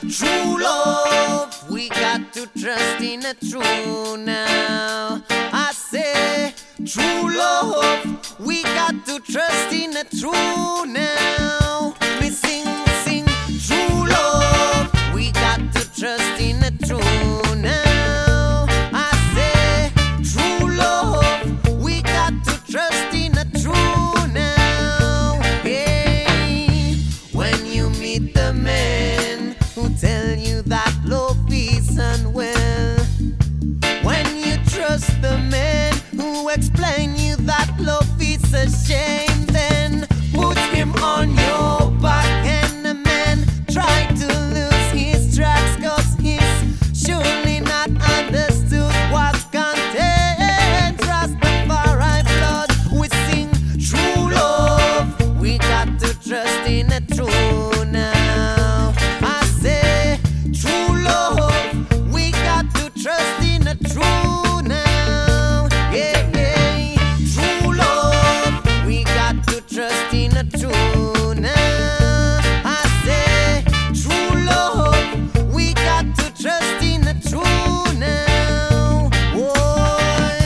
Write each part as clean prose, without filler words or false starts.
true love, we got to trust in the true now. I say true love, we got to trust in the true now. We sing, sing, true love, we got to trust in the true now. I say true love, we got to trust in the true now. Hey, when you meet the man who tell you that love is unwell, when you trust the man who explain you that love is a shame, then put him on your back and the man try to lose his tracks, cause he's surely not understood what's contained. Rastafari blood, we sing true love, we got to trust in the true now. I say true love, we got to trust in the true now. Yeah, yeah, true love, we got to trust in the true now. I say true love, we got to trust in the true now. Boy.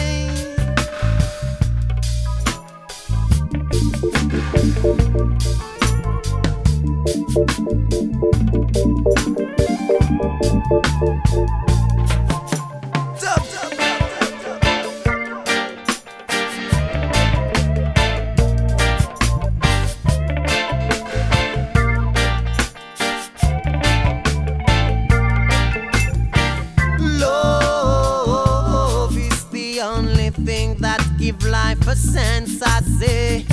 Love is the only thing that give life a sense, I say.